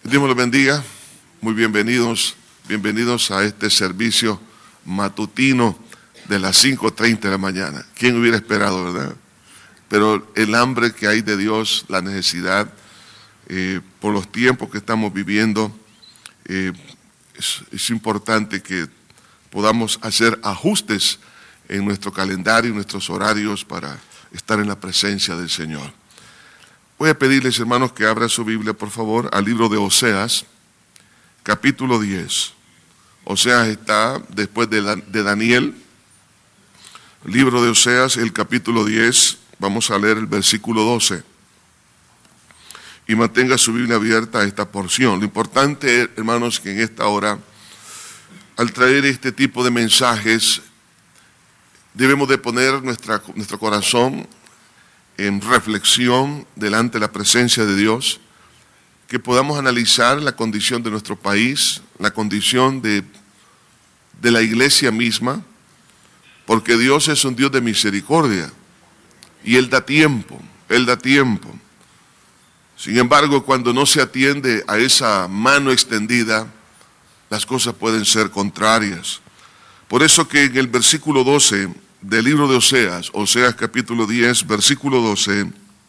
Dios me los bendiga. Muy bienvenidos a este servicio matutino de las 5:30 de la mañana. ¿Quién hubiera esperado, verdad? Pero el hambre que hay de Dios, la necesidad, por los tiempos que estamos viviendo, es importante que podamos hacer ajustes en nuestro calendario, en nuestros horarios para estar en la presencia del Señor. Voy a pedirles, hermanos, que abran su Biblia, por favor, al libro de Oseas, capítulo 10. Oseas está después de Daniel. Libro de Oseas, el capítulo 10, vamos a leer el versículo 12. Y mantenga su Biblia abierta a esta porción. Lo importante, hermanos, que en esta hora, al traer este tipo de mensajes, debemos de poner nuestro corazón en reflexión delante de la presencia de Dios, que podamos analizar la condición de nuestro país, la condición de la iglesia misma, porque Dios es un Dios de misericordia y Él da tiempo. Sin embargo, cuando no se atiende a esa mano extendida, las cosas pueden ser contrarias. Por eso que en el versículo 12 del libro de Oseas, Oseas capítulo 10, versículo 12,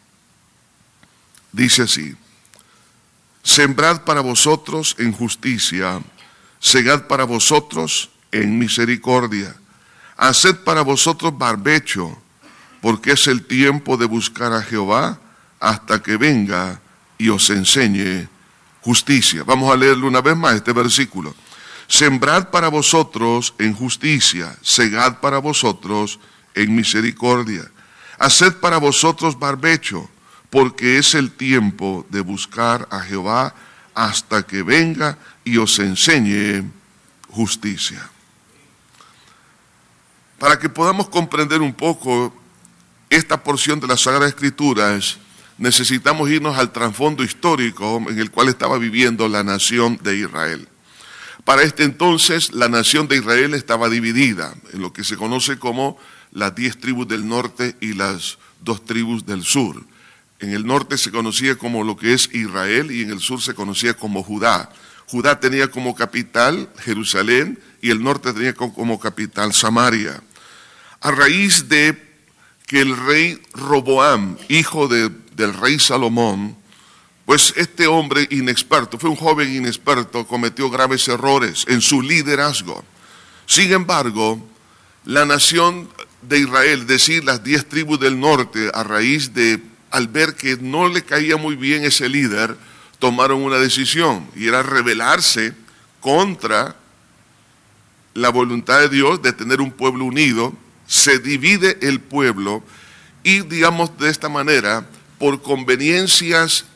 dice así: sembrad para vosotros en justicia, segad para vosotros en misericordia, haced para vosotros barbecho, porque es el tiempo de buscar a Jehová hasta que venga y os enseñe justicia. Vamos a leerlo una vez más, este versículo. Sembrad para vosotros en justicia, segad para vosotros en misericordia, haced para vosotros barbecho, porque es el tiempo de buscar a Jehová hasta que venga y os enseñe justicia. Para que podamos comprender un poco esta porción de las Sagradas Escrituras, necesitamos irnos al trasfondo histórico en el cual estaba viviendo la nación de Israel. Para este entonces, la nación de Israel estaba dividida en lo que se conoce como las 10 tribus del norte y las 2 tribus del sur. En el norte se conocía como lo que es Israel y en el sur se conocía como Judá. Judá tenía como capital Jerusalén y el norte tenía como capital Samaria. A raíz de que el rey Roboam, hijo del rey Salomón, pues este hombre inexperto, fue un joven inexperto, cometió graves errores en su liderazgo. Sin embargo, la nación de Israel, es decir, las 10 tribus del norte, al ver que no le caía muy bien ese líder, tomaron una decisión, y era rebelarse contra la voluntad de Dios de tener un pueblo unido. Se divide el pueblo y, digamos, de esta manera, por conveniencias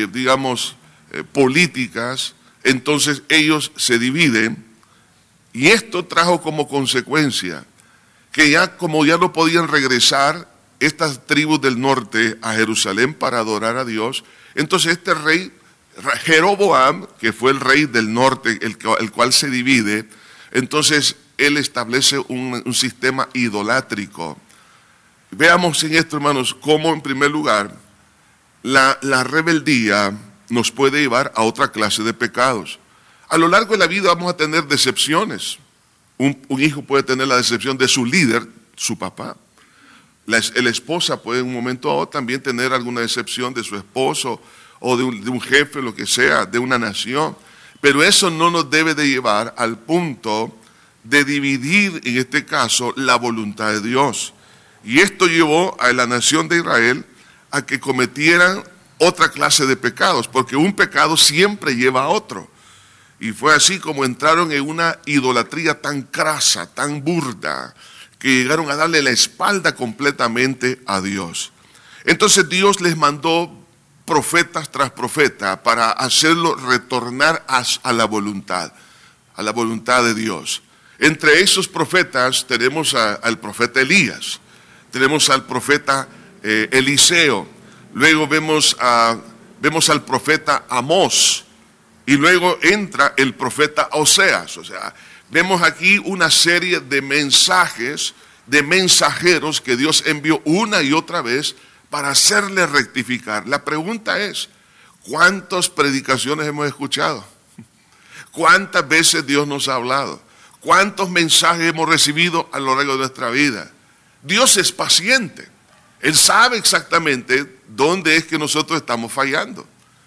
políticas, entonces ellos se dividen, y esto trajo como consecuencia que como ya no podían regresar estas tribus del norte a Jerusalén para adorar a Dios, entonces este rey Jeroboam, que fue el rey del norte, el cual se divide, entonces él establece un sistema idolátrico. Veamos en esto, hermanos, cómo en primer lugar la rebeldía nos puede llevar a otra clase de pecados. A lo largo de la vida vamos a tener decepciones. Un hijo puede tener la decepción de su líder, su papá. La esposa puede en un momento o también tener alguna decepción de su esposo o de un jefe, lo que sea, de una nación. Pero eso no nos debe de llevar al punto de dividir, en este caso, la voluntad de Dios. Y esto llevó a la nación de Israel a que cometieran otra clase de pecados, porque un pecado siempre lleva a otro. Y fue así como entraron en una idolatría tan crasa, tan burda, que llegaron a darle la espalda completamente a Dios. Entonces Dios les mandó profetas tras profeta para hacerlo retornar a la voluntad de Dios. Entre esos profetas tenemos al profeta Elías, tenemos al profeta Eliseo, luego vemos al profeta Amós, y luego entra el profeta Oseas. O sea, vemos aquí una serie de mensajes, de mensajeros que Dios envió una y otra vez para hacerle rectificar. La pregunta es, ¿Cuántas predicaciones hemos escuchado? ¿Cuántas veces Dios nos ha hablado? ¿Cuántos mensajes hemos recibido a lo largo de nuestra vida? Dios es paciente. Él sabe exactamente dónde es que nosotros estamos fallando.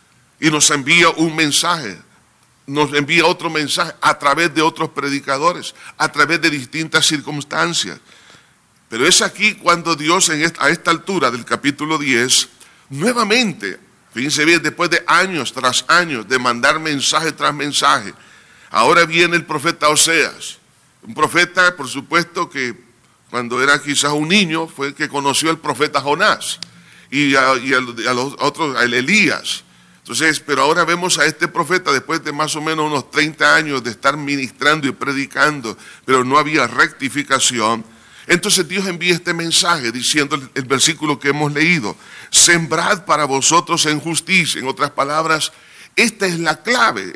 Y nos envía un mensaje, nos envía otro mensaje a través de otros predicadores, a través de distintas circunstancias. Pero es aquí cuando Dios a esta altura del capítulo 10, nuevamente, fíjense bien, después de años tras años de mandar mensaje tras mensaje, ahora viene el profeta Oseas, un profeta, por supuesto, que cuando era quizás un niño fue el que conoció al profeta Jonás y a los otros, a Elías. Entonces, pero ahora vemos a este profeta después de más o menos unos 30 años de estar ministrando y predicando, pero no había rectificación. Entonces Dios envía este mensaje diciendo el versículo que hemos leído: sembrad para vosotros en justicia. En otras palabras, esta es la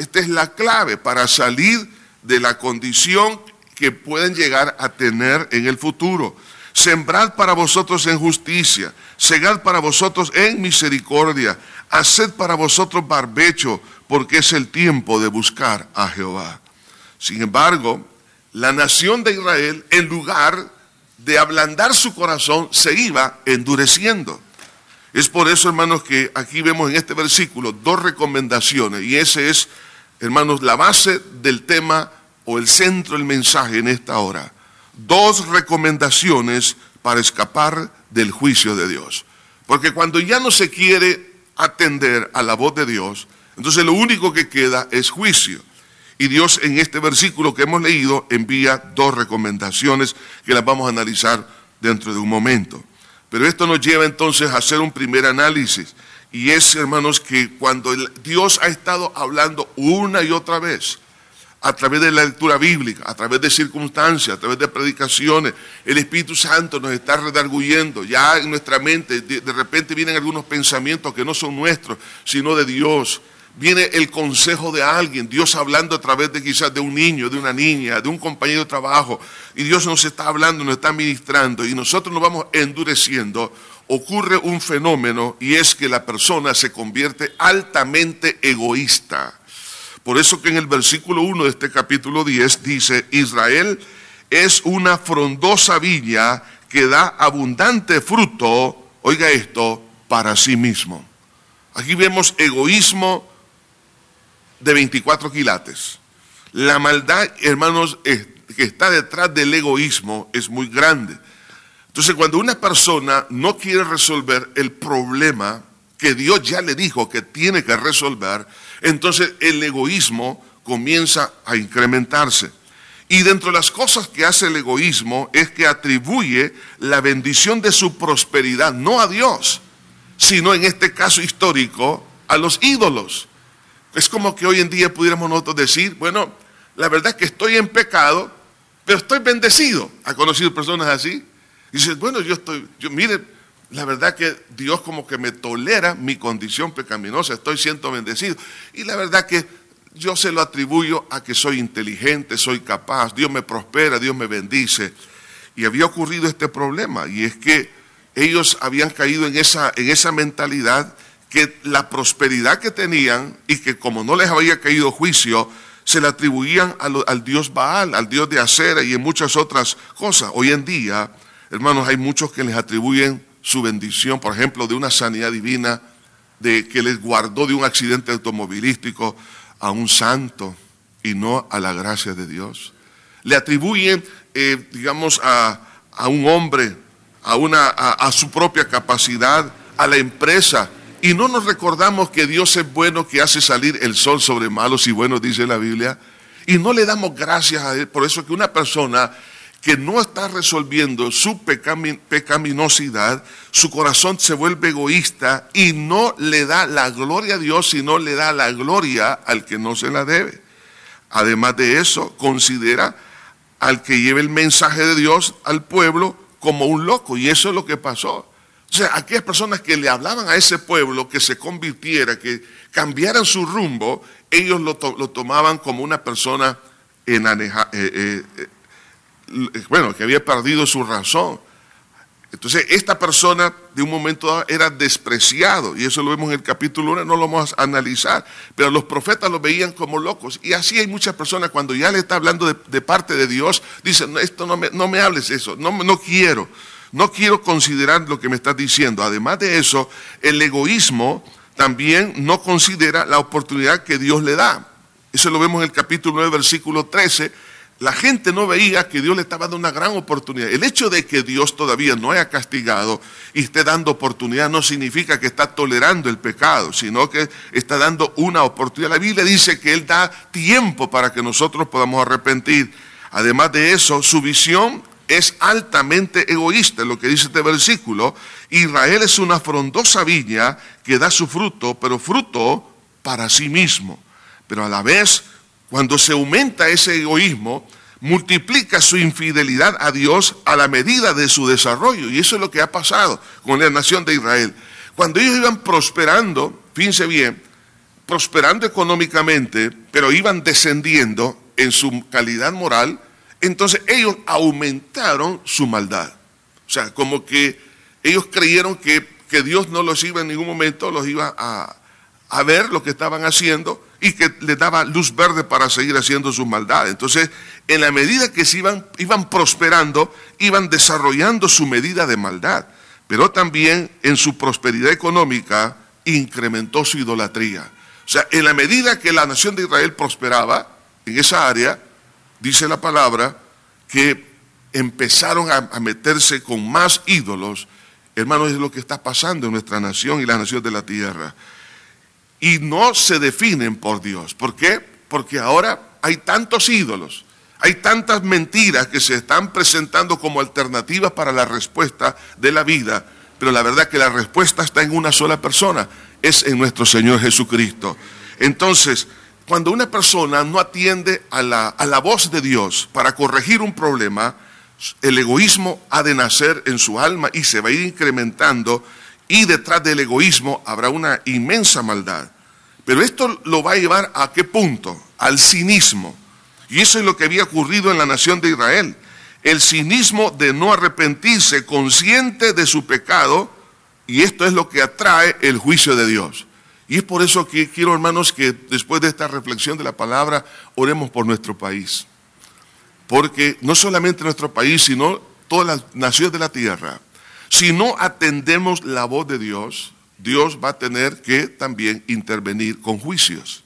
clave para salir de la condición que pueden llegar a tener en el futuro. Sembrad para vosotros en justicia, segad para vosotros en misericordia, haced para vosotros barbecho, porque es el tiempo de buscar a Jehová. Sin embargo, la nación de Israel, en lugar de ablandar su corazón, se iba endureciendo. Es por eso, hermanos, que aquí vemos en este versículo dos recomendaciones, y ese es, hermanos, la base del tema o el centro del mensaje en esta hora. Dos recomendaciones para escapar del juicio de Dios. Porque cuando ya no se quiere atender a la voz de Dios, entonces lo único que queda es juicio. Y Dios en este versículo que hemos leído envía dos recomendaciones que las vamos a analizar dentro de un momento. Pero esto nos lleva entonces a hacer un primer análisis. Y es, hermanos, que cuando Dios ha estado hablando una y otra vez, a través de la lectura bíblica, a través de circunstancias, a través de predicaciones, el Espíritu Santo nos está redarguyendo. Ya en nuestra mente de repente vienen algunos pensamientos que no son nuestros, sino de Dios. Viene el consejo de alguien, Dios hablando a través de quizás de un niño, de una niña, de un compañero de trabajo. Y Dios nos está hablando, nos está ministrando y nosotros nos vamos endureciendo. Ocurre un fenómeno y es que la persona se convierte altamente egoísta. Por eso que en el versículo 1 de este capítulo 10 dice: Israel es una frondosa viña que da abundante fruto, oiga esto, para sí mismo. Aquí vemos egoísmo de 24 quilates. La maldad, hermanos, que está detrás del egoísmo es muy grande. Entonces, cuando una persona no quiere resolver el problema que Dios ya le dijo que tiene que resolver, entonces el egoísmo comienza a incrementarse. Y dentro de las cosas que hace el egoísmo es que atribuye la bendición de su prosperidad no a Dios, sino en este caso histórico a los ídolos. Es como que hoy en día pudiéramos nosotros decir: bueno, la verdad es que estoy en pecado, pero estoy bendecido. ¿Ha conocido personas así? Y dices: bueno, mire, la verdad que Dios como que me tolera mi condición pecaminosa, estoy siendo bendecido. Y la verdad que yo se lo atribuyo a que soy inteligente, soy capaz, Dios me prospera, Dios me bendice. Y había ocurrido este problema, y es que ellos habían caído en esa mentalidad que la prosperidad que tenían, y que como no les había caído juicio, se la atribuían al dios Baal, al dios de Acera y en muchas otras cosas. Hoy en día, hermanos, hay muchos que les atribuyen su bendición, por ejemplo, de una sanidad divina, de que les guardó de un accidente automovilístico, a un santo y no a la gracia de Dios. Le atribuyen, digamos, a un hombre, a su propia capacidad, a la empresa, y no nos recordamos que Dios es bueno, que hace salir el sol sobre malos y buenos, dice la Biblia, y no le damos gracias a Él. Por eso que una persona que no está resolviendo su pecaminosidad, su corazón se vuelve egoísta y no le da la gloria a Dios, sino le da la gloria al que no se la debe. Además de eso, considera al que lleve el mensaje de Dios al pueblo como un loco, y eso es lo que pasó. O sea, aquellas personas que le hablaban a ese pueblo que se convirtiera, que cambiaran su rumbo, ellos lo tomaban como una persona que había perdido su razón. Entonces, esta persona de un momento dado era despreciado, y eso lo vemos en el capítulo 1, no lo vamos a analizar, pero los profetas lo veían como locos, y así hay muchas personas cuando ya le está hablando de parte de Dios, dicen, esto no me hables eso, no quiero considerar lo que me estás diciendo. Además de eso, el egoísmo también no considera la oportunidad que Dios le da. Eso lo vemos en el capítulo 9, versículo 13. La gente no veía que Dios le estaba dando una gran oportunidad. El hecho de que Dios todavía no haya castigado y esté dando oportunidad no significa que está tolerando el pecado, sino que está dando una oportunidad. La Biblia dice que Él da tiempo para que nosotros podamos arrepentir. Además de eso, su visión es altamente egoísta. Lo que dice este versículo: Israel es una frondosa viña que da su fruto, pero fruto para sí mismo. Pero a la vez, cuando se aumenta ese egoísmo, multiplica su infidelidad a Dios a la medida de su desarrollo. Y eso es lo que ha pasado con la nación de Israel. Cuando ellos iban prosperando, fíjense bien, prosperando económicamente, pero iban descendiendo en su calidad moral, entonces ellos aumentaron su maldad. O sea, como que ellos creyeron que Dios no los iba en ningún momento, los iba a ver lo que estaban haciendo y que les daba luz verde para seguir haciendo sus maldades. Entonces, en la medida que iban prosperando, iban desarrollando su medida de maldad, pero también en su prosperidad económica incrementó su idolatría. O sea, en la medida que la nación de Israel prosperaba en esa área, dice la palabra que empezaron a meterse con más ídolos. Hermanos, es lo que está pasando en nuestra nación y la nación de la tierra. Y no se definen por Dios. ¿Por qué? Porque ahora hay tantos ídolos, hay tantas mentiras que se están presentando como alternativas para la respuesta de la vida, pero la verdad que la respuesta está en una sola persona, es en nuestro Señor Jesucristo. Entonces, cuando una persona no atiende a la voz de Dios para corregir un problema, el egoísmo ha de nacer en su alma y se va a ir incrementando, y detrás del egoísmo habrá una inmensa maldad. Pero esto lo va a llevar ¿a qué punto? Al cinismo. Y eso es lo que había ocurrido en la nación de Israel. El cinismo de no arrepentirse, consciente de su pecado, y esto es lo que atrae el juicio de Dios. Y es por eso que quiero, hermanos, que después de esta reflexión de la palabra, oremos por nuestro país. Porque no solamente nuestro país, sino todas las naciones de la tierra, si no atendemos la voz de Dios, Dios va a tener que también intervenir con juicios.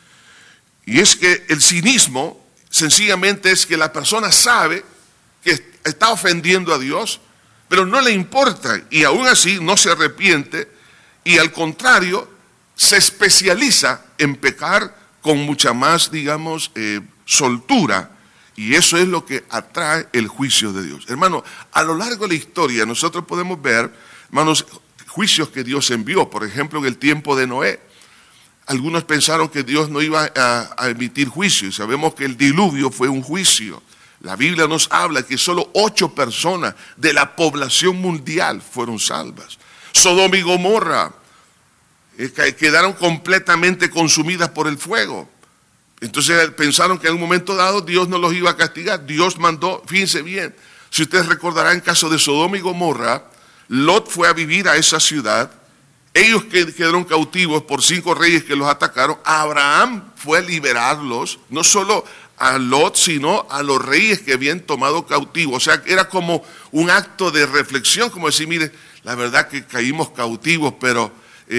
Y es que el cinismo sencillamente es que la persona sabe que está ofendiendo a Dios, pero no le importa y aún así no se arrepiente y al contrario se especializa en pecar con mucha más, digamos, soltura. Y eso es lo que atrae el juicio de Dios. Hermano, a lo largo de la historia nosotros podemos ver, hermanos, juicios que Dios envió. Por ejemplo, en el tiempo de Noé. Algunos pensaron que Dios no iba a emitir juicio. Y sabemos que el diluvio fue un juicio. La Biblia nos habla que solo 8 personas de la población mundial fueron salvas. Sodoma y Gomorra quedaron completamente consumidas por el fuego. Entonces pensaron que en un momento dado Dios no los iba a castigar. Dios mandó, fíjense bien, si ustedes recordarán en caso de Sodoma y Gomorra, Lot fue a vivir a esa ciudad, ellos quedaron cautivos por 5 reyes que los atacaron. Abraham fue a liberarlos, no solo a Lot, sino a los reyes que habían tomado cautivos. O sea, era como un acto de reflexión, como decir, mire, la verdad que caímos cautivos, pero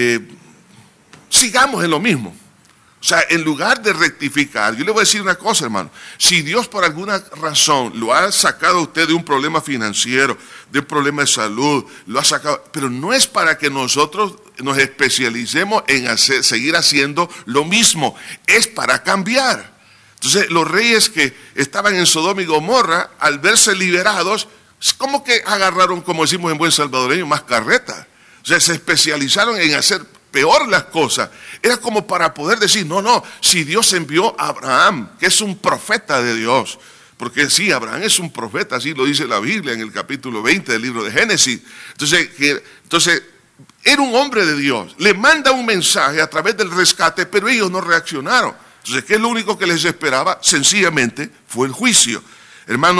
sigamos en lo mismo. O sea, en lugar de rectificar, yo le voy a decir una cosa, hermano. Si Dios por alguna razón lo ha sacado a usted de un problema financiero, de un problema de salud, lo ha sacado, pero no es para que nosotros nos especialicemos en seguir haciendo lo mismo, es para cambiar. Entonces, los reyes que estaban en Sodoma y Gomorra, al verse liberados, como que agarraron, como decimos en buen salvadoreño, más carreta. O sea, se especializaron en hacer peor las cosas. Era como para poder decir, no, si Dios envió a Abraham, que es un profeta de Dios, porque sí, Abraham es un profeta, así lo dice la Biblia en el capítulo 20 del libro de Génesis. Entonces, era un hombre de Dios, le manda un mensaje a través del rescate, pero ellos no reaccionaron. Entonces, ¿qué es lo único que les esperaba? Sencillamente fue el juicio. Hermanos,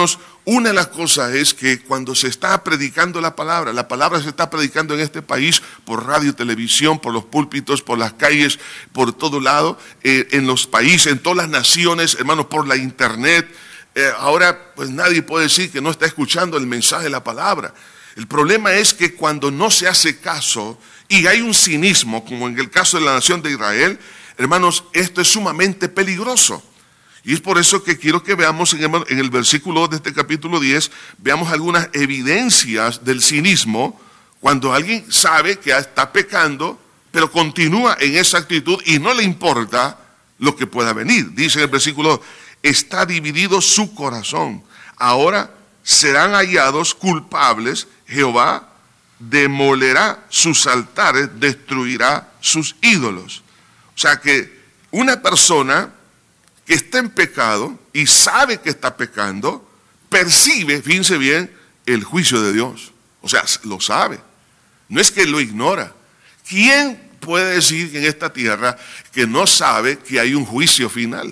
una de las cosas es que cuando se está predicando la palabra se está predicando en este país por radio, televisión, por los púlpitos, por las calles, por todo lado, en los países, en todas las naciones, hermanos, por la internet. Ahora, pues nadie puede decir que no está escuchando el mensaje de la palabra. El problema es que cuando no se hace caso y hay un cinismo, como en el caso de la nación de Israel, hermanos, esto es sumamente peligroso. Y es por eso que quiero que veamos en el versículo 2 de este capítulo 10, veamos algunas evidencias del cinismo cuando alguien sabe que está pecando, pero continúa en esa actitud y no le importa lo que pueda venir. Dice en el versículo 2, está dividido su corazón. Ahora serán hallados culpables, Jehová demolerá sus altares, destruirá sus ídolos. O sea que una persona que está en pecado y sabe que está pecando, percibe, fíjense bien, el juicio de Dios. O sea, lo sabe. No es que lo ignora. ¿Quién puede decir en esta tierra que no sabe que hay un juicio final?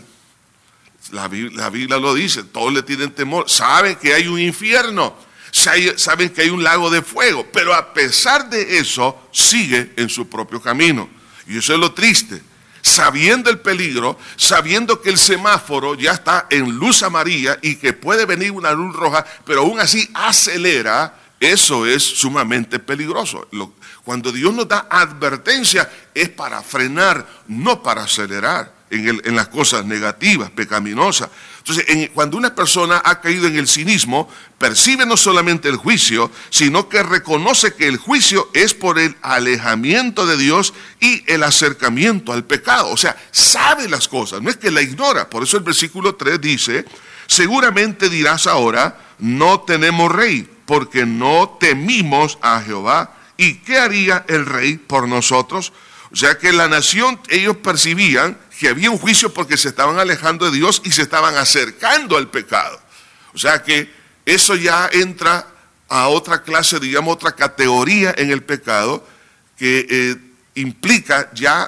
La Biblia lo dice, todos le tienen temor, saben que hay un infierno, saben que hay un lago de fuego, pero a pesar de eso, sigue en su propio camino. Y eso es lo triste. Sabiendo el peligro, sabiendo que el semáforo ya está en luz amarilla y que puede venir una luz roja, pero aún así acelera, eso es sumamente peligroso. Cuando Dios nos da advertencia es para frenar, no para acelerar en las cosas negativas, pecaminosas. Entonces, cuando una persona ha caído en el cinismo, percibe no solamente el juicio, sino que reconoce que el juicio es por el alejamiento de Dios y el acercamiento al pecado. O sea, sabe las cosas, no es que la ignora. Por eso el versículo 3 dice, seguramente dirás ahora, no tenemos rey, porque no temimos a Jehová. ¿Y qué haría el rey por nosotros? O sea que la nación, ellos percibían que había un juicio porque se estaban alejando de Dios y se estaban acercando al pecado. O sea que eso ya entra a otra clase, digamos, otra categoría en el pecado que implica ya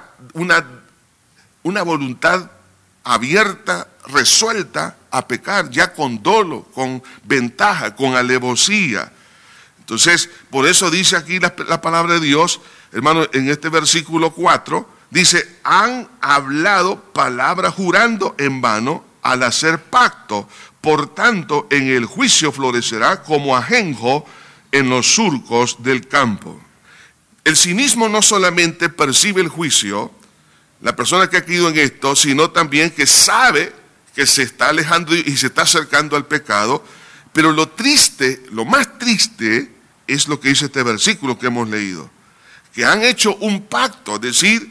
una voluntad abierta, resuelta a pecar, ya con dolo, con ventaja, con alevosía. Entonces, por eso dice aquí la palabra de Dios, hermano, en este versículo 4, dice, han hablado palabras jurando en vano al hacer pacto. Por tanto, en el juicio florecerá como ajenjo en los surcos del campo. El cinismo no solamente percibe el juicio, la persona que ha caído en esto, sino también que sabe que se está alejando y se está acercando al pecado. Pero lo triste, lo más triste, es lo que dice este versículo que hemos leído. Que han hecho un pacto, es decir,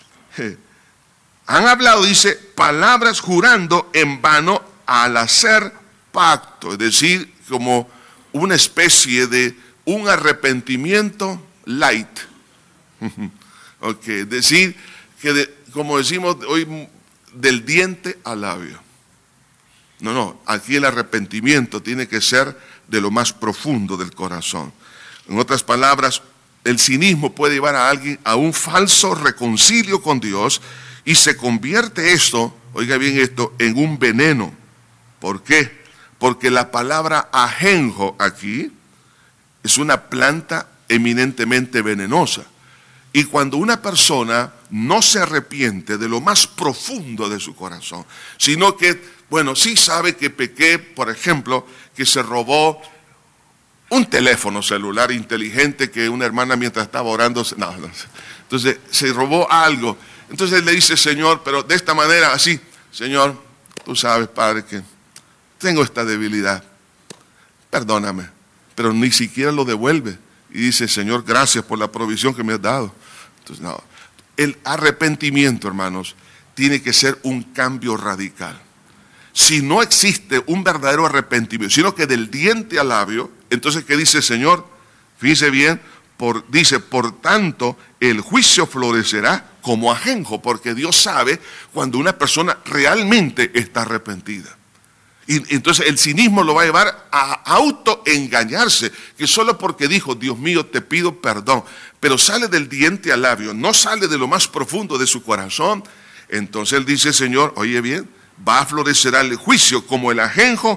han hablado, dice, palabras jurando en vano al hacer pacto, es decir, como una especie de un arrepentimiento light. Okay, es decir, que como decimos hoy, del diente al labio. No, aquí el arrepentimiento tiene que ser de lo más profundo del corazón. En otras palabras, el cinismo puede llevar a alguien a un falso reconcilio con Dios y se convierte esto, oiga bien esto, en un veneno. ¿Por qué? Porque la palabra ajenjo aquí es una planta eminentemente venenosa. Y cuando una persona no se arrepiente de lo más profundo de su corazón, sino que, bueno, sí sabe que pequé, por ejemplo, que se robó un teléfono celular inteligente que una hermana mientras estaba orando, entonces se robó algo. Entonces le dice, Señor, pero de esta manera, así, Señor, tú sabes, Padre, que tengo esta debilidad, perdóname, pero ni siquiera lo devuelve. Y dice, Señor, gracias por la provisión que me has dado. Entonces, no, el arrepentimiento, hermanos, tiene que ser un cambio radical. Si no existe un verdadero arrepentimiento, sino que del diente al labio, entonces, ¿qué dice el Señor? Fíjese bien, dice, por tanto, el juicio florecerá como ajenjo, porque Dios sabe cuando una persona realmente está arrepentida. Y entonces el cinismo lo va a llevar a autoengañarse, que solo porque dijo, Dios mío, te pido perdón, pero sale del diente al labio, no sale de lo más profundo de su corazón. Entonces él dice, Señor, oye bien, va a florecer el juicio como el ajenjo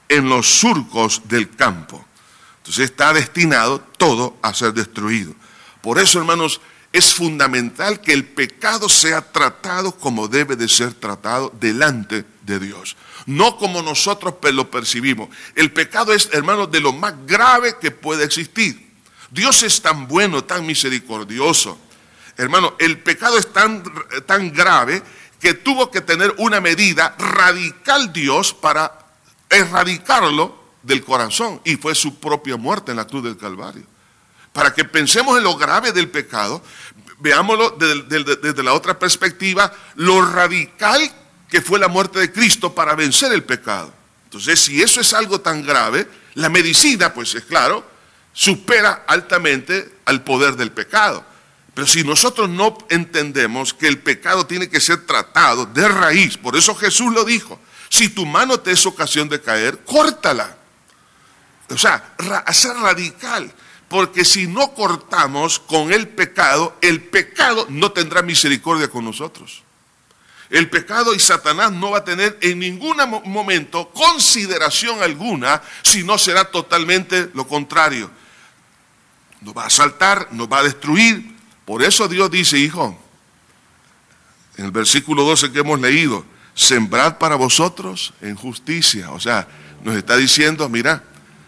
en los surcos del campo. Entonces está destinado todo a ser destruido. Por eso, hermanos, es fundamental que el pecado sea tratado como debe de ser tratado delante de Dios. No como nosotros lo percibimos. El pecado es, hermanos, de lo más grave que puede existir. Dios es tan bueno, tan misericordioso. Hermano, el pecado es tan grave que tuvo que tener una medida radical Dios para erradicarlo del corazón. Y fue su propia muerte en la cruz del Calvario. Para que pensemos en lo grave del pecado, veámoslo desde la otra perspectiva, lo radical que fue la muerte de Cristo para vencer el pecado. Entonces, si eso es algo tan grave, la medicina, pues es claro, supera altamente al poder del pecado. Pero si nosotros no entendemos que el pecado tiene que ser tratado de raíz, por eso Jesús lo dijo, si tu mano te es ocasión de caer, córtala. O sea, ser radical. Porque si no cortamos con el pecado no tendrá misericordia con nosotros. El pecado y Satanás no va a tener en ningún momento consideración alguna, sino será totalmente lo contrario. Nos va a asaltar, nos va a destruir. Por eso Dios dice, hijo, en el versículo 12 que hemos leído, sembrad para vosotros en justicia. O sea, nos está diciendo, mira,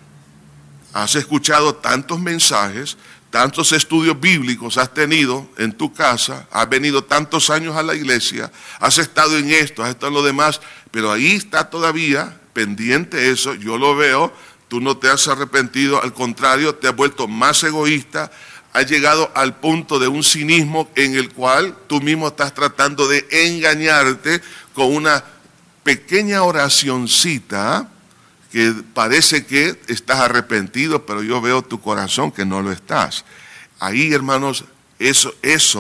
has escuchado tantos mensajes, tantos estudios bíblicos has tenido en tu casa, has venido tantos años a la iglesia, has estado en esto, has estado en lo demás, pero ahí está todavía pendiente eso, yo lo veo, tú no te has arrepentido, al contrario, te has vuelto más egoísta, has llegado al punto de un cinismo en el cual tú mismo estás tratando de engañarte con una pequeña oracioncita, que parece que estás arrepentido, pero yo veo tu corazón que no lo estás. Ahí, hermanos, eso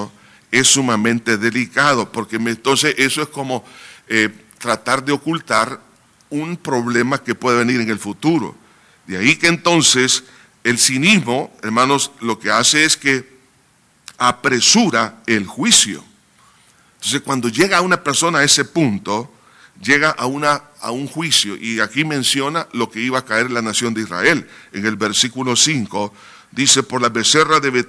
es sumamente delicado, porque entonces eso es como tratar de ocultar un problema que puede venir en el futuro. De ahí que entonces el cinismo, hermanos, lo que hace es que apresura el juicio. Entonces, cuando llega una persona a ese punto, llega a un juicio, y aquí menciona lo que iba a caer en la nación de Israel. En el versículo 5 dice, por la becerra de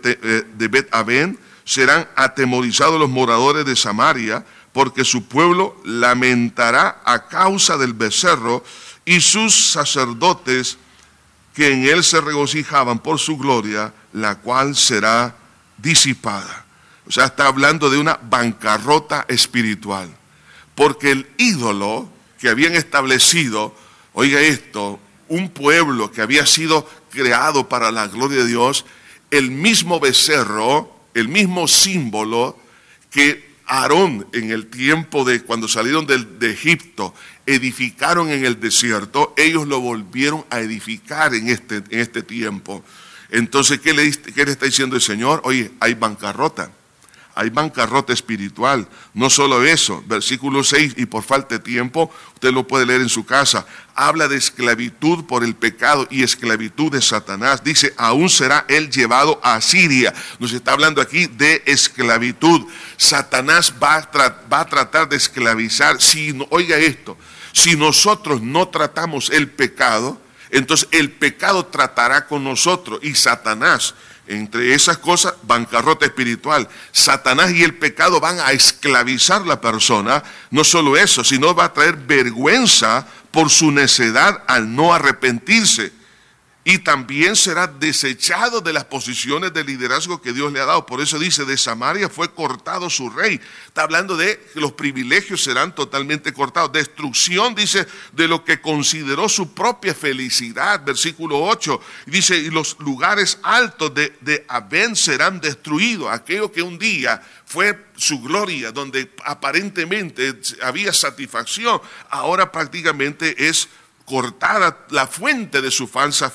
Bet-Aven serán atemorizados los moradores de Samaria, porque su pueblo lamentará a causa del becerro, y sus sacerdotes que en él se regocijaban por su gloria, la cual será disipada. O sea, está hablando de una bancarrota espiritual. Porque el ídolo que habían establecido, oiga esto, un pueblo que había sido creado para la gloria de Dios, el mismo becerro, el mismo símbolo que Aarón en el tiempo de cuando salieron de Egipto, edificaron en el desierto, ellos lo volvieron a edificar en este tiempo. Entonces, ¿qué le está diciendo el Señor? Oye, hay bancarrota. Hay bancarrota espiritual. No solo eso, versículo 6, y por falta de tiempo, usted lo puede leer en su casa, habla de esclavitud por el pecado y esclavitud de Satanás. Dice, aún será él llevado a Asiria. Nos está hablando aquí de esclavitud. Satanás va a tratar de esclavizar. Oiga esto, si nosotros no tratamos el pecado, entonces el pecado tratará con nosotros, y Satanás, entre esas cosas, bancarrota espiritual. Satanás y el pecado van a esclavizar la persona. No solo eso, sino va a traer vergüenza por su necedad al no arrepentirse. Y también será desechado de las posiciones de liderazgo que Dios le ha dado. Por eso dice, de Samaria fue cortado su rey. Está hablando de que los privilegios serán totalmente cortados. Destrucción, dice, de lo que consideró su propia felicidad. Versículo 8. Dice, y los lugares altos de Aven serán destruidos. Aquello que un día fue su gloria, donde aparentemente había satisfacción, ahora prácticamente es cortada la fuente de su falsa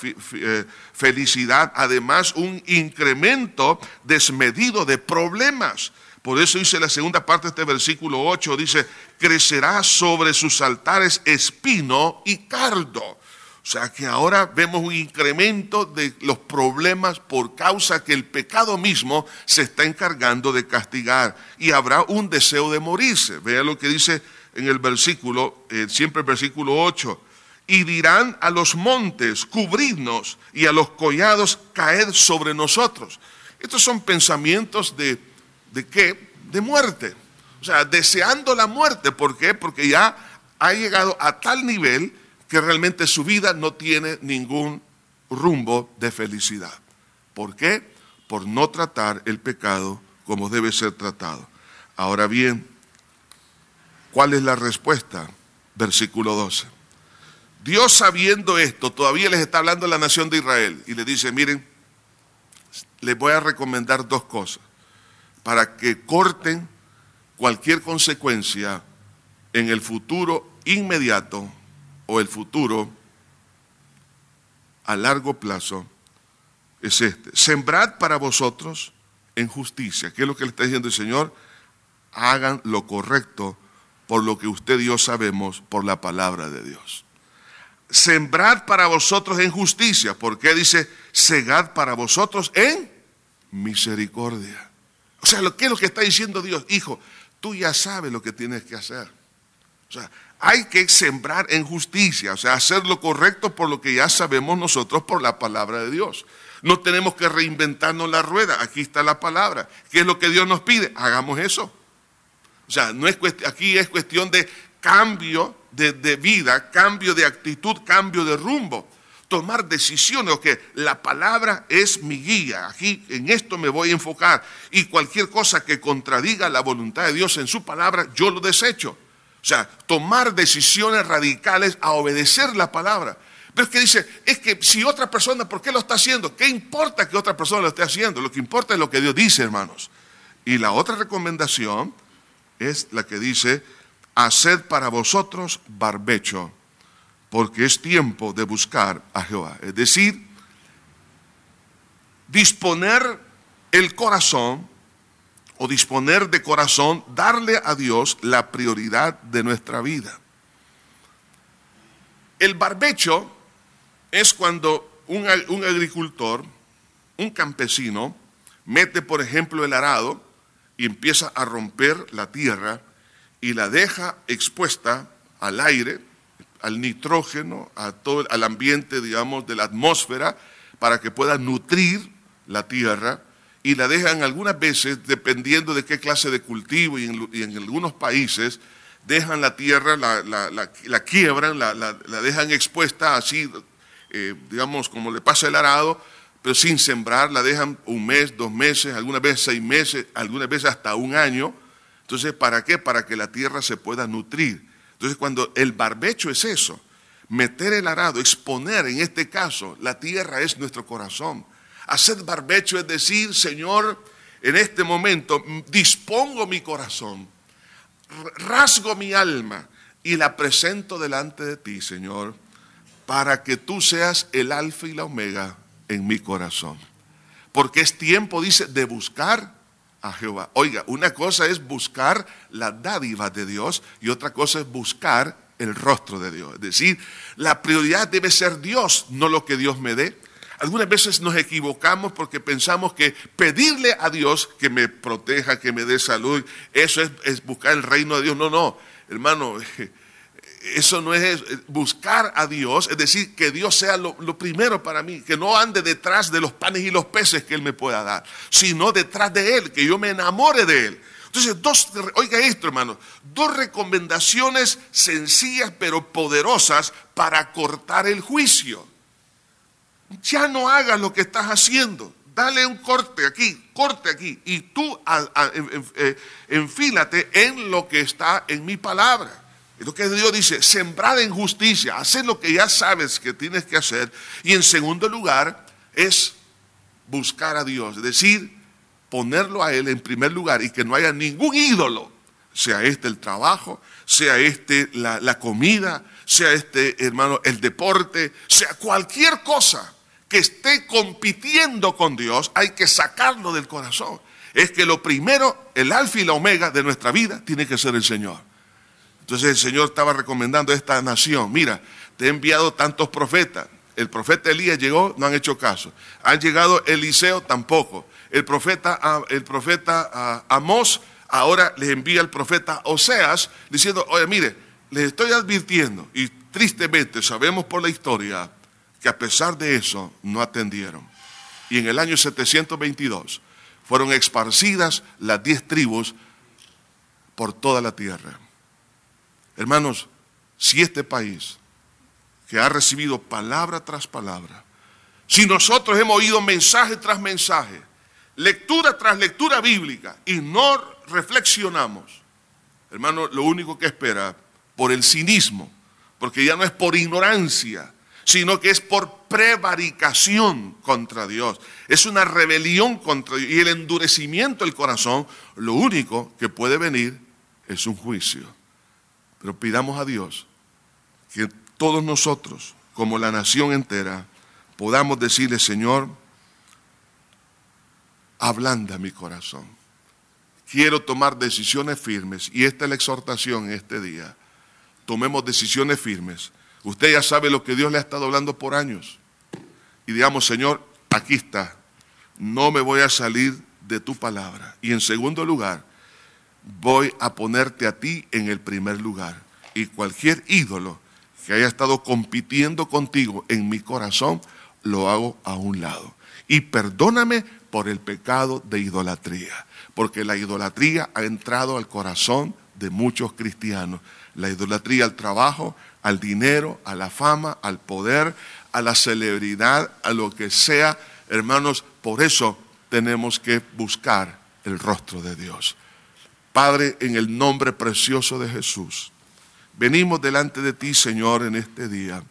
felicidad, además un incremento desmedido de problemas. Por eso dice la segunda parte de este versículo 8, dice, crecerá sobre sus altares espino y cardo. O sea que ahora vemos un incremento de los problemas por causa que el pecado mismo se está encargando de castigar, y habrá un deseo de morirse. Vea lo que dice en el versículo, siempre el versículo 8. y dirán a los montes, cubridnos, y a los collados, caed sobre nosotros. Estos son pensamientos ¿de qué? De muerte. O sea, deseando la muerte. ¿Por qué? Porque ya ha llegado a tal nivel que realmente su vida no tiene ningún rumbo de felicidad. ¿Por qué? Por no tratar el pecado como debe ser tratado. Ahora bien, ¿cuál es la respuesta? Versículo 12. Dios, sabiendo esto, todavía les está hablando a la nación de Israel y les dice, miren, les voy a recomendar dos cosas para que corten cualquier consecuencia en el futuro inmediato o el futuro a largo plazo. Es este: sembrad para vosotros en justicia. ¿Qué es lo que le está diciendo el Señor? Hagan lo correcto por lo que usted y yo sabemos por la palabra de Dios. Sembrad para vosotros en justicia. ¿Por qué dice segad para vosotros en misericordia? O sea, ¿qué es lo que está diciendo Dios? Hijo, tú ya sabes lo que tienes que hacer. O sea, hay que sembrar en justicia, o sea, hacer lo correcto por lo que ya sabemos nosotros por la palabra de Dios. No tenemos que reinventarnos la rueda, aquí está la palabra. ¿Qué es lo que Dios nos pide? Hagamos eso. O sea, no es aquí es cuestión de cambio de vida, cambio de actitud, cambio de rumbo. Tomar decisiones, que la palabra es mi guía, aquí en esto me voy a enfocar. Y cualquier cosa que contradiga la voluntad de Dios en su palabra, yo lo desecho. O sea, tomar decisiones radicales a obedecer la palabra. Pero es que dice, es que si otra persona, ¿por qué lo está haciendo? ¿Qué importa que otra persona lo esté haciendo? Lo que importa es lo que Dios dice, hermanos. Y la otra recomendación es la que dice, haced para vosotros barbecho, porque es tiempo de buscar a Jehová. Es decir, disponer el corazón, o disponer de corazón, darle a Dios la prioridad de nuestra vida. El barbecho es cuando un agricultor, un campesino, mete, por ejemplo, el arado y empieza a romper la tierra y la deja expuesta al aire, al nitrógeno, al ambiente, digamos, de la atmósfera, para que pueda nutrir la tierra, y la dejan algunas veces, dependiendo de qué clase de cultivo, y en algunos países dejan la tierra, la quiebran, la dejan expuesta así, digamos, como le pasa el arado, pero sin sembrar, la dejan un mes, 2 meses, algunas veces 6 meses, algunas veces hasta 1 año. Entonces, ¿para qué? Para que la tierra se pueda nutrir. Entonces, cuando el barbecho es eso, meter el arado, exponer, en este caso, la tierra es nuestro corazón. Hacer barbecho es decir, Señor, en este momento dispongo mi corazón, rasgo mi alma y la presento delante de ti, Señor, para que tú seas el alfa y la omega en mi corazón. Porque es tiempo, dice, de buscar a Jehová. Oiga, una cosa es buscar las dádivas de Dios y otra cosa es buscar el rostro de Dios. Es decir, la prioridad debe ser Dios, no lo que Dios me dé. Algunas veces nos equivocamos porque pensamos que pedirle a Dios que me proteja, que me dé salud, eso es buscar el reino de Dios. No, hermano, eso no es buscar a Dios, es decir, que Dios sea lo primero para mí, que no ande detrás de los panes y los peces que Él me pueda dar, sino detrás de Él, que yo me enamore de Él. Entonces, oiga esto, hermano, 2 recomendaciones sencillas pero poderosas para cortar el juicio. Ya no hagas lo que estás haciendo, dale un corte aquí, y tú enfílate en lo que está en mi palabra. Es lo que Dios dice, sembrad en justicia, hacer lo que ya sabes que tienes que hacer. Y en segundo lugar es buscar a Dios, es decir, ponerlo a Él en primer lugar y que no haya ningún ídolo, sea este el trabajo, sea este la comida, sea este, hermano, el deporte, sea cualquier cosa que esté compitiendo con Dios, hay que sacarlo del corazón. Es que lo primero, el alfa y la omega de nuestra vida tiene que ser el Señor. Entonces el Señor estaba recomendando a esta nación, mira, te he enviado tantos profetas. El profeta Elías llegó, no han hecho caso. Han llegado Eliseo, tampoco. El profeta Amós, ahora les envía el profeta Oseas, diciendo, oye, mire, les estoy advirtiendo, y tristemente sabemos por la historia que a pesar de eso no atendieron. Y en el año 722 fueron esparcidas las 10 tribus por toda la tierra. Hermanos, si este país, que ha recibido palabra tras palabra, si nosotros hemos oído mensaje tras mensaje, lectura tras lectura bíblica, y no reflexionamos, hermano, lo único que espera por el cinismo, porque ya no es por ignorancia, sino que es por prevaricación contra Dios. Es una rebelión contra Dios. Y el endurecimiento del corazón, lo único que puede venir es un juicio. Pero pidamos a Dios que todos nosotros, como la nación entera, podamos decirle: Señor, ablanda mi corazón. Quiero tomar decisiones firmes. Y esta es la exhortación en este día. Tomemos decisiones firmes. Usted ya sabe lo que Dios le ha estado hablando por años. Y digamos: Señor, aquí está. No me voy a salir de tu palabra. Y en segundo lugar, voy a ponerte a ti en el primer lugar. Y cualquier ídolo que haya estado compitiendo contigo en mi corazón, lo hago a un lado. Y perdóname por el pecado de idolatría. Porque la idolatría ha entrado al corazón de muchos cristianos. La idolatría al trabajo, al dinero, a la fama, al poder, a la celebridad, a lo que sea. Hermanos, por eso tenemos que buscar el rostro de Dios. Padre, en el nombre precioso de Jesús, venimos delante de ti, Señor, en este día.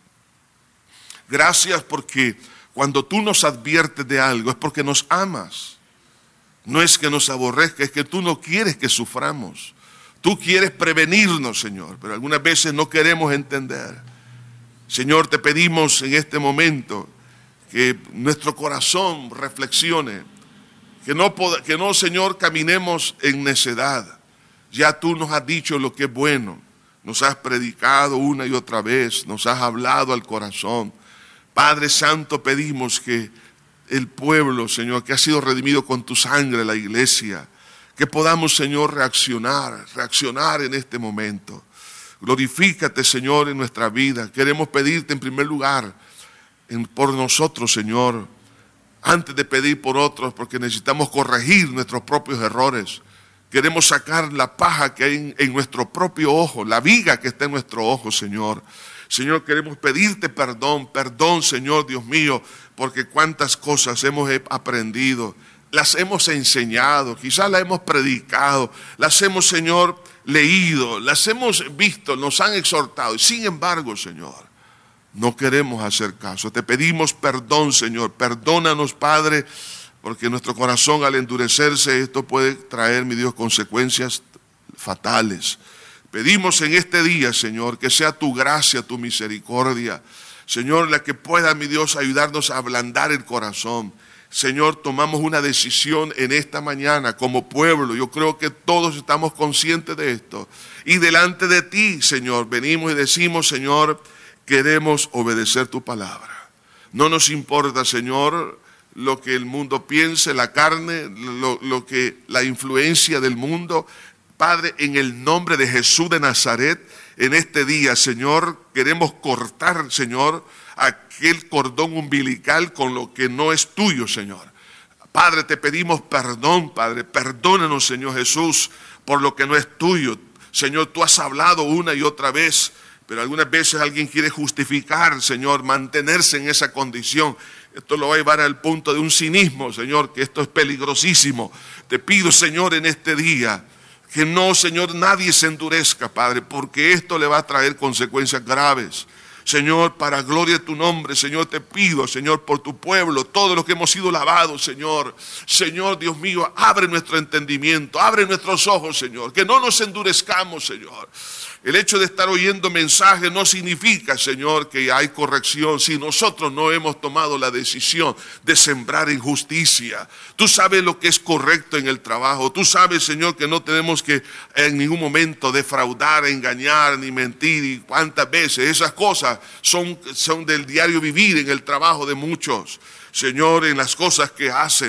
Gracias porque cuando tú nos adviertes de algo es porque nos amas. No es que nos aborrezca, es que tú no quieres que suframos. Tú quieres prevenirnos, Señor, pero algunas veces no queremos entender. Señor, te pedimos en este momento que nuestro corazón reflexione, que no, Señor, caminemos en necedad. Ya tú nos has dicho lo que es bueno, nos has predicado una y otra vez, nos has hablado al corazón. Padre Santo, pedimos que el pueblo, Señor, que ha sido redimido con tu sangre, la iglesia, que podamos, Señor, reaccionar en este momento. Glorifícate, Señor, en nuestra vida. Queremos pedirte en primer lugar por nosotros, Señor, antes de pedir por otros, porque necesitamos corregir nuestros propios errores. Queremos sacar la paja que hay en nuestro propio ojo, la viga que está en nuestro ojo, Señor. Señor, queremos pedirte perdón, Señor, Dios mío, porque cuántas cosas hemos aprendido, las hemos enseñado, quizás las hemos predicado, las hemos, Señor, leído, las hemos visto, nos han exhortado. Y sin embargo, Señor, no queremos hacer caso. Te pedimos perdón, Señor. Perdónanos, Padre, porque nuestro corazón al endurecerse, esto puede traer, mi Dios, consecuencias fatales. Pedimos en este día, Señor, que sea tu gracia, tu misericordia, Señor, la que pueda, mi Dios, ayudarnos a ablandar el corazón. Señor, tomamos una decisión en esta mañana como pueblo. Yo creo que todos estamos conscientes de esto. Y delante de ti, Señor, venimos y decimos: Señor, queremos obedecer tu palabra. No nos importa, Señor, lo que el mundo piense, la carne, la influencia del mundo. Padre, en el nombre de Jesús de Nazaret, en este día, Señor, queremos cortar, Señor, aquel cordón umbilical con lo que no es tuyo, Señor. Padre, te pedimos perdón, Padre. Perdónanos, Señor Jesús, por lo que no es tuyo. Señor, tú has hablado una y otra vez, pero algunas veces alguien quiere justificar, Señor, mantenerse en esa condición. Esto lo va a llevar al punto de un cinismo, Señor, que esto es peligrosísimo. Te pido, Señor, en este día, que no, Señor, nadie se endurezca, Padre, porque esto le va a traer consecuencias graves. Señor, para gloria de tu nombre, Señor, te pido, Señor, por tu pueblo, todos los que hemos sido lavados, Señor. Señor, Dios mío, abre nuestro entendimiento, abre nuestros ojos, Señor, que no nos endurezcamos, Señor. El hecho de estar oyendo mensajes no significa, Señor, que hay corrección si nosotros no hemos tomado la decisión de sembrar injusticia. Tú sabes lo que es correcto en el trabajo. Tú sabes, Señor, que no tenemos que en ningún momento defraudar, engañar, ni mentir. Y cuántas veces esas cosas son del diario vivir en el trabajo de muchos. Señor, en las cosas que hacen.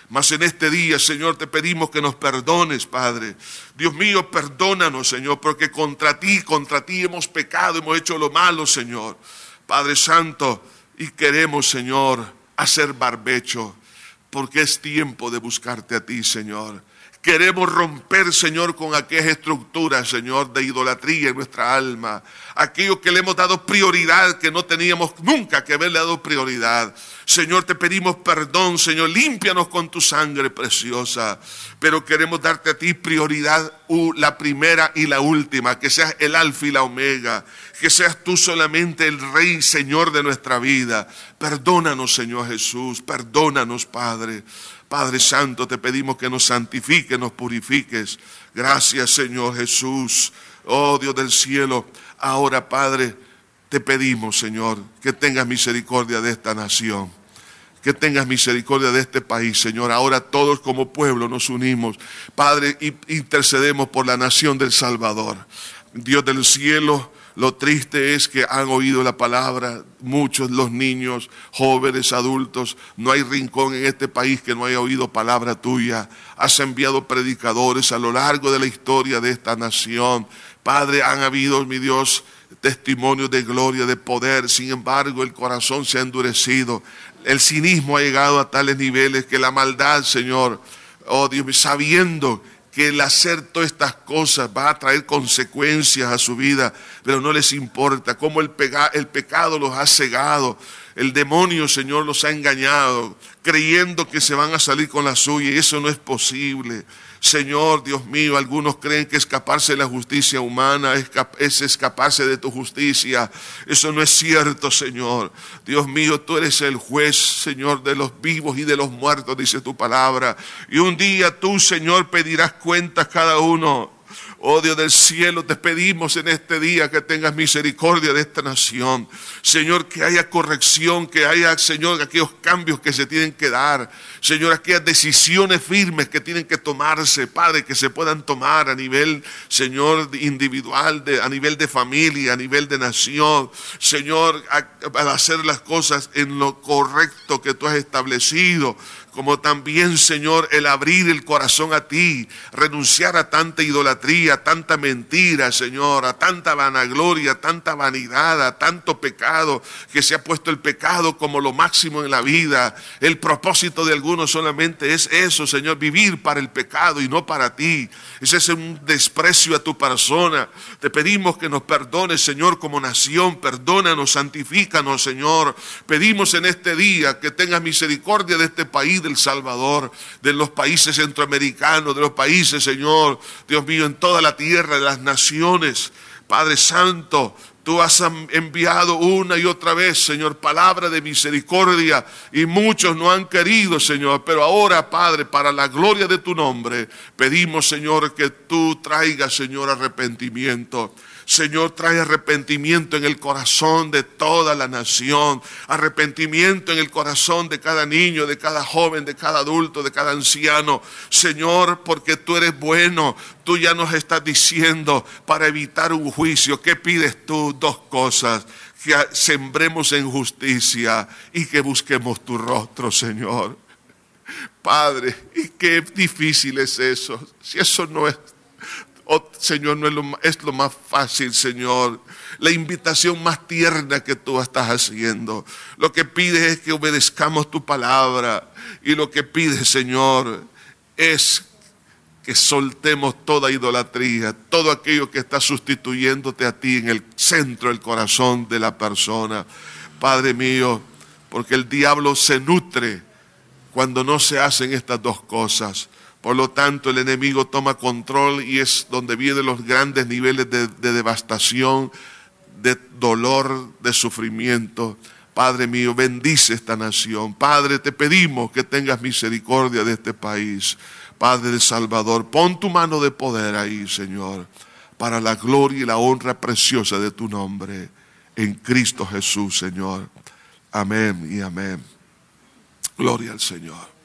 Mas en este día, Señor, te pedimos que nos perdones, Padre. Dios mío, perdónanos, Señor, porque contra ti hemos pecado, hemos hecho lo malo, Señor. Padre Santo, y queremos, Señor, hacer barbecho, porque es tiempo de buscarte a ti, Señor. Queremos romper, Señor, con aquellas estructuras, Señor, de idolatría en nuestra alma. Aquello que le hemos dado prioridad, que no teníamos nunca que haberle dado prioridad. Señor, te pedimos perdón, Señor, límpianos con tu sangre preciosa. Pero queremos darte a ti prioridad, la primera y la última, que seas el alfa y la omega. Que seas tú solamente el Rey, Señor de nuestra vida. Perdónanos, Señor Jesús, perdónanos, Padre. Padre Santo, te pedimos que nos santifiques, nos purifiques. Gracias, Señor Jesús. Oh, Dios del cielo. Ahora, Padre, te pedimos, Señor, que tengas misericordia de esta nación. Que tengas misericordia de este país, Señor. Ahora todos como pueblo nos unimos, Padre, y intercedemos por la nación del Salvador. Dios del cielo, lo triste es que han oído la palabra, muchos, los niños, jóvenes, adultos. No hay rincón en este país que no haya oído palabra tuya. Has enviado predicadores a lo largo de la historia de esta nación. Padre, han habido, mi Dios, testimonios de gloria, de poder. Sin embargo, el corazón se ha endurecido. El cinismo ha llegado a tales niveles que la maldad, Señor, oh Dios mío, sabiendo que el hacer todas estas cosas va a traer consecuencias a su vida, pero no les importa. Cómo el pecado los ha cegado. El demonio, Señor, los ha engañado, creyendo que se van a salir con la suya, y eso no es posible. Señor, Dios mío, algunos creen que escaparse de la justicia humana es escaparse de tu justicia. Eso no es cierto, Señor. Dios mío, tú eres el juez, Señor, de los vivos y de los muertos, dice tu palabra. Y un día tú, Señor, pedirás cuentas cada uno. Oh Dios del cielo, te pedimos en este día que tengas misericordia de esta nación. Señor, que haya corrección, que haya, Señor, aquellos cambios que se tienen que dar. Señor, aquellas decisiones firmes que tienen que tomarse, Padre, que se puedan tomar a nivel, Señor, individual, a nivel de familia, a nivel de nación. Señor, al hacer las cosas en lo correcto que tú has establecido. Como también, Señor, el abrir el corazón a ti, renunciar a tanta idolatría, a tanta mentira, Señor, a tanta vanagloria, a tanta vanidad, a tanto pecado, que se ha puesto el pecado como lo máximo en la vida. El propósito de algunos solamente es eso, Señor, vivir para el pecado y no para ti. Ese es un desprecio a tu persona. Te pedimos que nos perdones, Señor, como nación. Perdónanos, santifícanos, Señor. Pedimos en este día que tengas misericordia de este país, del Salvador, de los países centroamericanos, de los países, Señor, Dios mío, en toda la tierra, de las naciones. Padre Santo, tú has enviado una y otra vez, Señor, palabra de misericordia, y muchos no han querido, Señor, pero ahora, Padre, para la gloria de tu nombre, pedimos, Señor, que tú traigas, Señor, arrepentimiento. Señor, trae arrepentimiento en el corazón de toda la nación, arrepentimiento en el corazón de cada niño, de cada joven, de cada adulto, de cada anciano. Señor, porque tú eres bueno, tú ya nos estás diciendo para evitar un juicio. ¿Qué pides tú? Dos cosas: que sembremos en justicia y que busquemos tu rostro, Señor. Padre, y qué difícil es eso, si eso no es... Oh, Señor, no es lo más fácil, Señor. La invitación más tierna que tú estás haciendo. Lo que pides es que obedezcamos tu palabra. Y lo que pides, Señor, es que soltemos toda idolatría, todo aquello que está sustituyéndote a ti en el centro del corazón de la persona. Padre mío, porque el diablo se nutre cuando no se hacen estas dos cosas. Por lo tanto, el enemigo toma control y es donde vienen los grandes niveles de devastación, de dolor, de sufrimiento. Padre mío, bendice esta nación. Padre, te pedimos que tengas misericordia de este país. Padre del Salvador, pon tu mano de poder ahí, Señor, para la gloria y la honra preciosa de tu nombre. En Cristo Jesús, Señor. Amén y amén. Gloria al Señor.